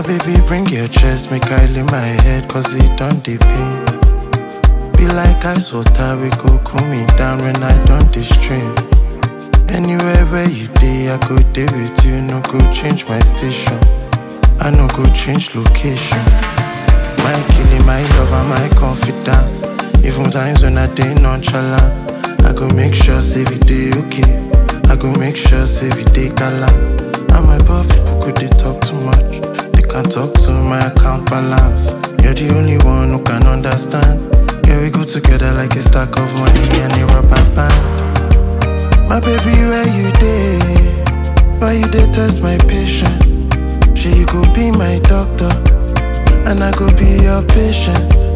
baby, bring your chest, make I lay my head, cause it don't dey pain. Be like ice water, we go cool me down when I don't dey stream. Anywhere where you dey, I go dey with you, no go change my station. I no go change location. My killing, my lover, my confidant. Even times when I dey nonchalant, I go make sure say we dey okay. I go make sure say we dey gallant. And my poor people could they talk too much. They can't talk to my account balance. You're the only one who can understand. Yeah, we go together like a stack of money and a rubber band. My baby, where you dey? Why you dey test my patience? She you go be my doctor, and I go be your patient.